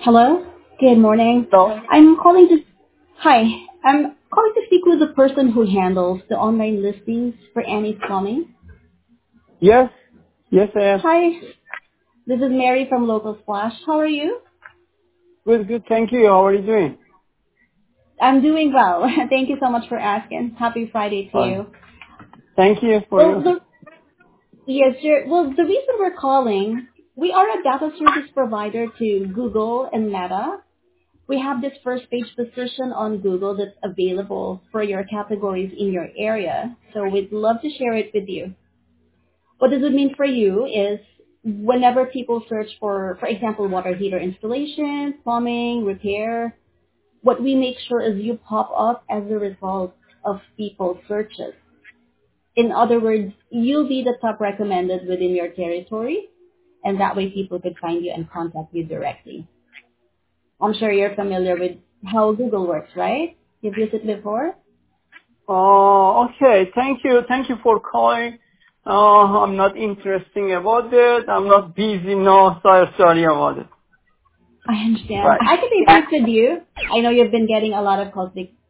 Hello. Good morning. So, I'm calling to Hi. I'm calling to speak with the person who handles the online listings for Annie's Plumbing. yes, yes, I am. Hi. This is Mary from Local Splash. How are you? Good, good. Thank you. How are you doing? I'm doing well. Thank you so much for asking. Happy Friday to Fine. you. Thank you for Well, you. yes, sir. Well, the reason we're calling, we are a data service provider to Google and Meta. We have this first page position on Google that's available for your categories in your area. So we'd love to share it with you. What does it mean for you is whenever people search for example, water heater installation, plumbing, repair, what we make sure is you pop up as a result of people's searches. In other words, you'll be the top recommended within your territory, and that way people could find you and contact you directly. I'm sure you're familiar with how Google works, right? You've used it before? Okay. Thank you. Thank you for calling. I'm not interested about it. I'm not busy now, so I'm sorry about it. I understand. Right. I can be brief with you. I know you've been getting a lot of calls